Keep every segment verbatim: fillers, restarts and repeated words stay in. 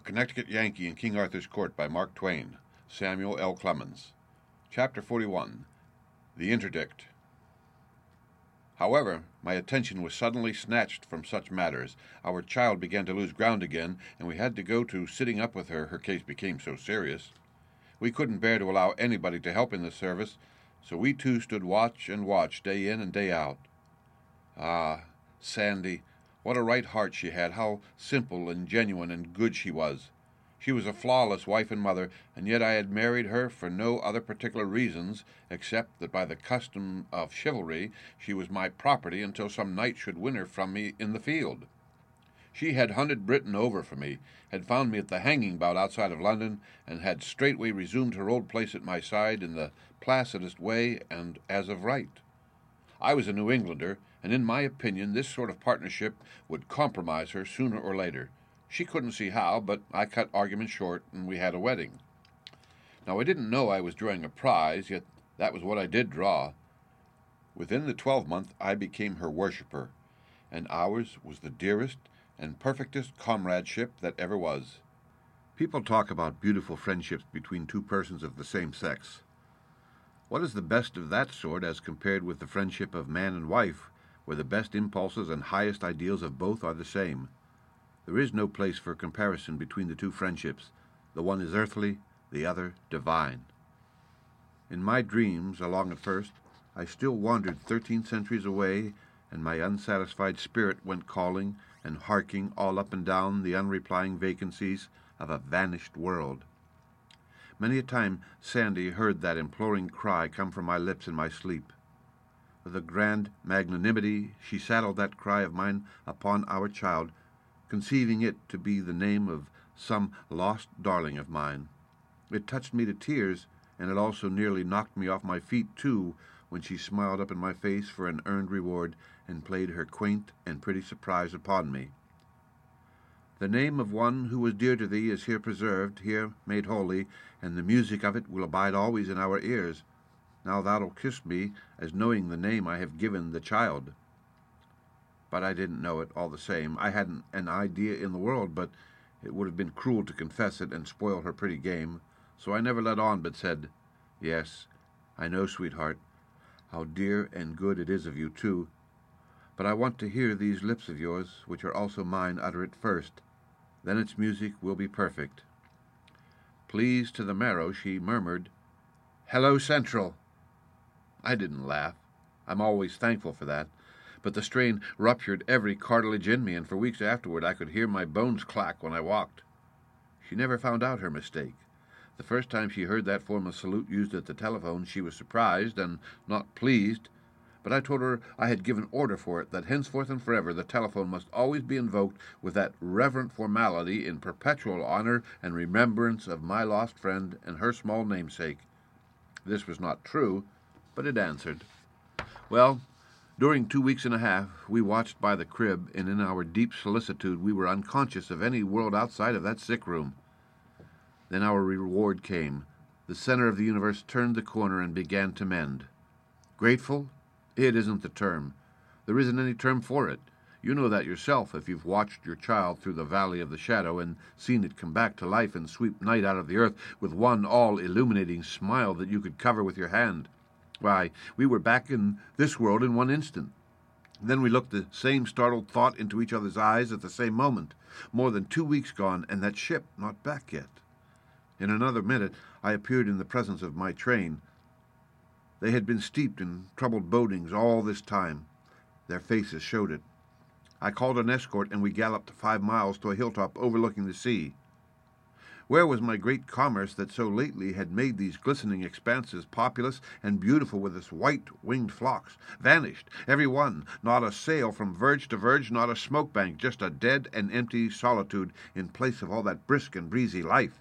Connecticut Yankee in King Arthur's Court by Mark Twain. Samuel L. Clemens. Chapter forty-one. The Interdict. However, my attention was suddenly snatched from such matters. Our child began to lose ground again, and we had to go to sitting up with her. Her case became so serious. We couldn't bear to allow anybody to help in the service, so we two stood watch and watch day in and day out. Ah, Sandy, what a right heart she had, how simple and genuine and good she was. She was a flawless wife and mother, and yet I had married her for no other particular reasons, except that by the custom of chivalry she was my property until some knight should win her from me in the field. She had hunted Britain over for me, had found me at the hanging bout outside of London, and had straightway resumed her old place at my side in the placidest way and as of right. I was a New Englander, and in my opinion this sort of partnership would compromise her sooner or later. She couldn't see how, but I cut arguments short, and we had a wedding. Now, I didn't know I was drawing a prize, yet that was what I did draw. Within the twelvemonth I became her worshipper, and ours was the dearest and perfectest comradeship that ever was. People talk about beautiful friendships between two persons of the same sex. What is the best of that sort as compared with the friendship of man and wife, where the best impulses and highest ideals of both are the same? There is no place for comparison between the two friendships. The one is earthly, the other divine. In my dreams, along at first, I still wandered thirteen centuries away, and my unsatisfied spirit went calling and harking all up and down the unreplying vacancies of a vanished world. Many a time Sandy heard that imploring cry come from my lips in my sleep. With a grand magnanimity she saddled that cry of mine upon our child, conceiving it to be the name of some lost darling of mine. It touched me to tears, and it also nearly knocked me off my feet, too, when she smiled up in my face for an earned reward and played her quaint and pretty surprise upon me. The name of one who was dear to thee is here preserved, here made holy, and the music of it will abide always in our ears. Now thou'lt kiss me, as knowing the name I have given the child. But I didn't know it, all the same. I hadn't an idea in the world, but it would have been cruel to confess it and spoil her pretty game. So I never let on, but said, "Yes, I know, sweetheart, how dear and good it is of you, too. But I want to hear these lips of yours, which are also mine, utter it first. Then its music will be perfect." Pleased to the marrow, she murmured, "Hello, Central." I didn't laugh. I'm always thankful for that. But the strain ruptured every cartilage in me, and for weeks afterward I could hear my bones clack when I walked. She never found out her mistake. The first time she heard that form of salute used at the telephone, she was surprised and not pleased, but I told her I had given order for it, that henceforth and forever the telephone must always be invoked with that reverent formality in perpetual honor and remembrance of my lost friend and her small namesake. This was not true, but it answered. Well, during two weeks and a half we watched by the crib, and in our deep solicitude we were unconscious of any world outside of that sick room. Then our reward came. The center of the universe turned the corner and began to mend. Grateful? It isn't the term. There isn't any term for it. You know that yourself if you've watched your child through the valley of the shadow and seen it come back to life and sweep night out of the earth with one all-illuminating smile that you could cover with your hand. Why, we were back in this world in one instant. Then we looked the same startled thought into each other's eyes at the same moment. More than two weeks gone, and that ship not back yet. In another minute I appeared in the presence of my train. They had been steeped in troubled bodings all this time. Their faces showed it. I called an escort, and we galloped five miles to a hilltop overlooking the sea. Where was my great commerce that so lately had made these glistening expanses populous and beautiful with its white-winged flocks? Vanished, every one, not a sail from verge to verge, not a smoke bank, just a dead and empty solitude in place of all that brisk and breezy life.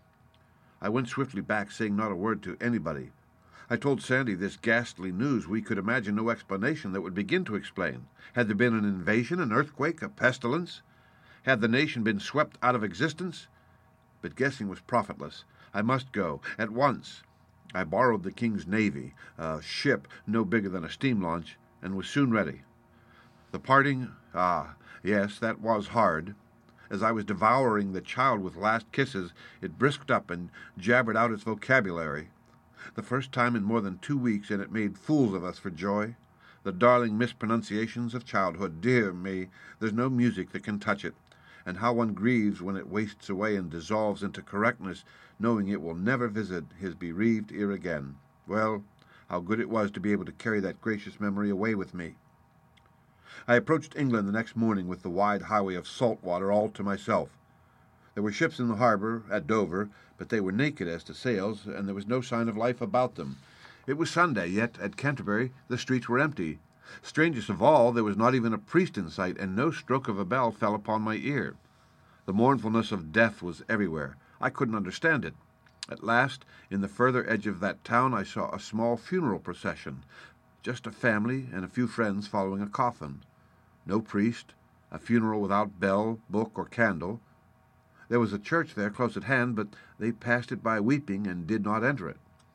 I went swiftly back, saying not a word to anybody. I told Sandy this ghastly news. We could imagine no explanation that would begin to explain. Had there been an invasion, an earthquake, a pestilence? Had the nation been swept out of existence? But guessing was profitless. I must go, at once. I borrowed the King's Navy, a ship no bigger than a steam launch, and was soon ready. The parting, ah, yes, that was hard. As I was devouring the child with last kisses, it brisked up and jabbered out its vocabulary. The first time in more than two weeks, and it made fools of us for joy. The darling mispronunciations of childhood, dear me, there's no music that can touch it. And how one grieves when it wastes away and dissolves into correctness, knowing it will never visit his bereaved ear again. Well, how good it was to be able to carry that gracious memory away with me. I approached England the next morning with the wide highway of salt water all to myself. There were ships in the harbour at Dover, but they were naked as to sails, and there was no sign of life about them. It was Sunday, yet at Canterbury the streets were empty. Strangest of all, there was not even a priest in sight, and no stroke of a bell fell upon my ear. The mournfulness of death was everywhere. I couldn't understand it. At last, in the further edge of that town, I saw a small funeral procession, just a family and a few friends following a coffin. No priest, a funeral without bell, book, or candle. There was a church there close at hand, but they passed it by weeping and did not enter it.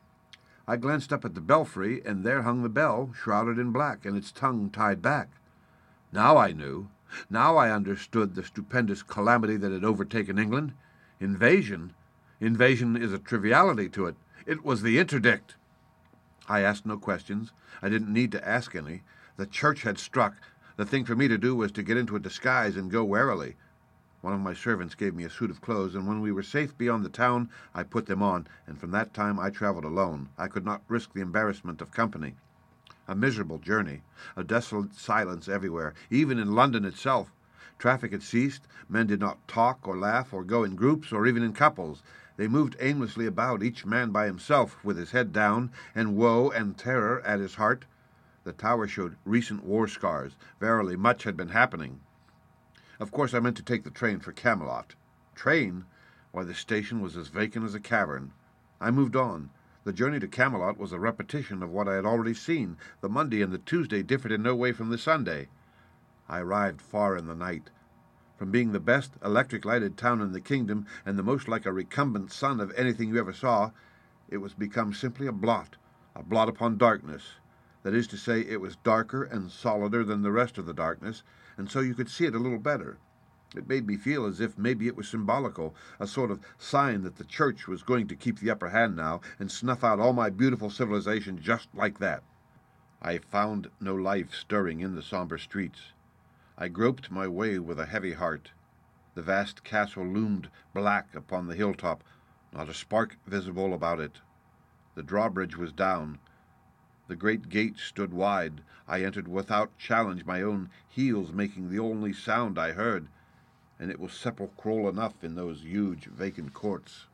I glanced up at the belfry, and there hung the bell, shrouded in black, and its tongue tied back. Now I knew. Now I understood the stupendous calamity that had overtaken England. Invasion. Invasion is a triviality to it. It was the interdict. I asked no questions. I didn't need to ask any. The church had struck. The thing for me to do was to get into a disguise and go warily. One of my servants gave me a suit of clothes, and when we were safe beyond the town, I put them on, and from that time I traveled alone. I could not risk the embarrassment of company. A miserable journey, a desolate silence everywhere, even in London itself. Traffic had ceased. Men did not talk or laugh or go in groups or even in couples. They moved aimlessly about, each man by himself, with his head down, and woe and terror at his heart. The tower showed recent war scars. Verily, much had been happening. Of course, I meant to take the train for Camelot. Train? Why, the station was as vacant as a cavern. I moved on. The journey to Camelot was a repetition of what I had already seen. The Monday and the Tuesday differed in no way from the Sunday. I arrived far in the night. From being the best electric-lighted town in the kingdom, and the most like a recumbent sun of anything you ever saw, it was become simply a blot, a blot upon darkness. That is to say, it was darker and solider than the rest of the darkness, and so you could see it a little better. It made me feel as if maybe it was symbolical, a sort of sign that the church was going to keep the upper hand now and snuff out all my beautiful civilization just like that. I found no life stirring in the somber streets. I groped my way with a heavy heart. The vast castle loomed black upon the hilltop, not a spark visible about it. The drawbridge was down. The great gate stood wide. I entered without challenge, my own heels making the only sound I heard, and it was sepulchral enough in those huge vacant courts.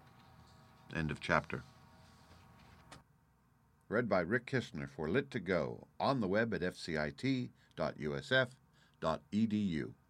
End of chapter. Read by Rick Kistner for Lit to Go, on the web at f c i t dot u s f dot e d u.